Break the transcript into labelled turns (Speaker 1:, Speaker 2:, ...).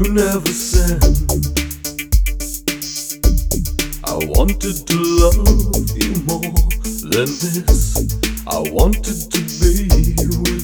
Speaker 1: never sent. I wanted to love you more than this. I wanted to be with